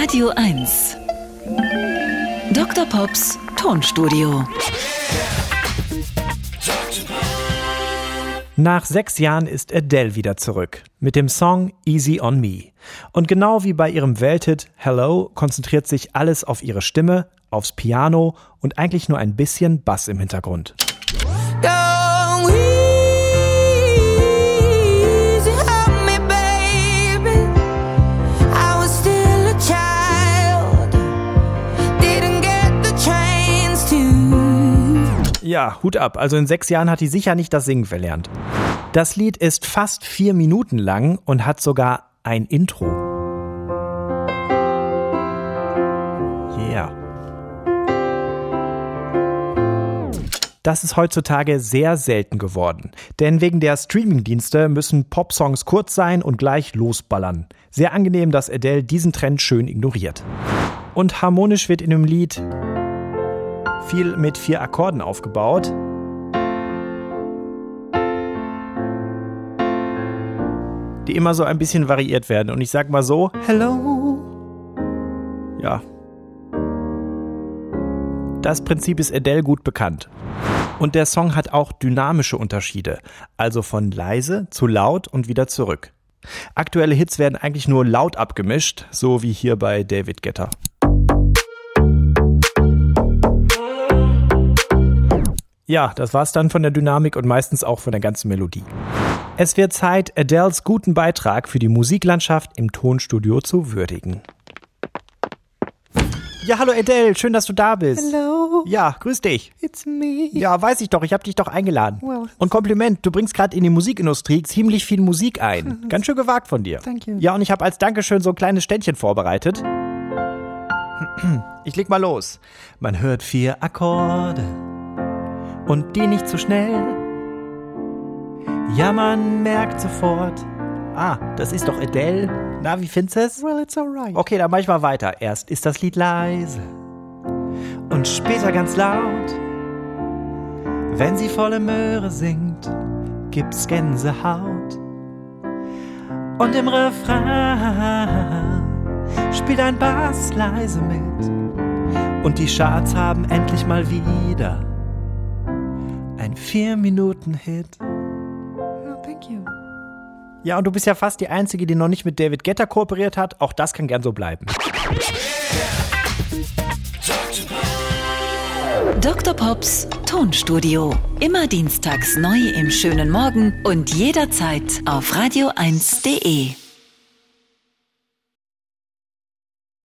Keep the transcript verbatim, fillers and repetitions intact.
Radio eins. Doktor Pops Tonstudio. Nach sechs Jahren ist Adele wieder zurück mit dem Song Easy on Me. Und genau wie bei ihrem Welthit Hello konzentriert sich alles auf ihre Stimme, aufs Piano und eigentlich nur ein bisschen Bass im Hintergrund. Ja, Hut ab. Also in sechs Jahren hat die sicher nicht das Singen verlernt. Das Lied ist fast vier Minuten lang und hat sogar ein Intro. Yeah. Das ist heutzutage sehr selten geworden. Denn wegen der Streamingdienste müssen Popsongs kurz sein und gleich losballern. Sehr angenehm, dass Adele diesen Trend schön ignoriert. Und harmonisch wird in dem Lied viel mit vier Akkorden aufgebaut. Die immer so ein bisschen variiert werden. Und ich sag mal so, hello. Ja. Das Prinzip ist Adele gut bekannt. Und der Song hat auch dynamische Unterschiede. Also von leise zu laut und wieder zurück. Aktuelle Hits werden eigentlich nur laut abgemischt, so wie hier bei David Guetta. Ja, das war's dann von der Dynamik und meistens auch von der ganzen Melodie. Es wird Zeit, Adeles guten Beitrag für die Musiklandschaft im Tonstudio zu würdigen. Ja, hallo Adele, schön, dass du da bist. Hello. Ja, grüß dich. It's me. Ja, weiß ich doch, ich hab dich doch eingeladen. Well, und Kompliment, du bringst gerade in die Musikindustrie ziemlich viel Musik ein. Ganz schön gewagt von dir. Thank you. Ja, und ich habe als Dankeschön so ein kleines Ständchen vorbereitet. Ich leg mal los. Man hört vier Akkorde. Und die nicht zu schnell. Ja, man merkt sofort. Ah, das ist doch Adele. Na, wie findest du es? Well, it's alright. Okay, dann mach ich mal weiter. Erst ist das Lied leise. Und später ganz laut. Wenn sie volle Möhre singt, gibt's Gänsehaut. Und im Refrain spielt ein Bass leise mit. Und die Charts haben endlich mal wieder ein vier-Minuten-Hit. Oh, thank you. Ja, und du bist ja fast die Einzige, die noch nicht mit David Guetta kooperiert hat. Auch das kann gern so bleiben. Doktor Pops Tonstudio. Immer dienstags neu im schönen Morgen und jederzeit auf radio eins punkt de.